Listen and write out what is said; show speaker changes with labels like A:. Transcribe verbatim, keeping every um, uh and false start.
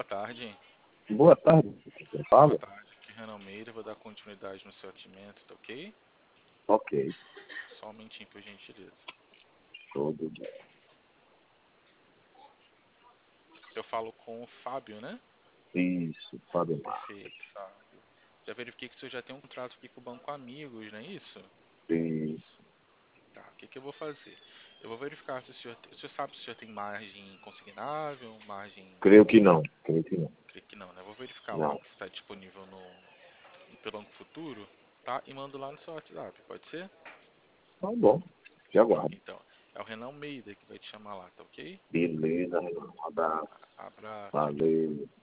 A: boa tarde.
B: Boa tarde, quem
A: Boa
B: fala?
A: tarde, aqui é Renan Almeida, vou dar continuidade no seu atendimento, tá ok?
B: Ok,
A: Só um momentinho, por gentileza.
B: tudo bem.
A: Eu falo com o Fábio, né?
B: Isso, Fábio Marques.
A: Perfeito, Fábio. Já verifiquei que o senhor já tem um contrato aqui com o Banco Amigos, não é isso?
B: Isso.
A: Tá, o que, que eu vou fazer? Eu vou verificar se o senhor, o senhor sabe se o senhor tem margem consignável, margem...
B: Creio que não, creio que não.
A: Creio que não, né? Eu vou verificar lá
B: Não.
A: se está disponível no, pelo Banco Futuro, tá? E mando lá no seu WhatsApp, pode ser?
B: Tá bom, te aguardo.
A: Então, é o Renan Almeida que vai te chamar lá, tá ok?
B: Beleza, Renan. Um abraço.
A: Abraço, tchau, tchau.
B: Valeu.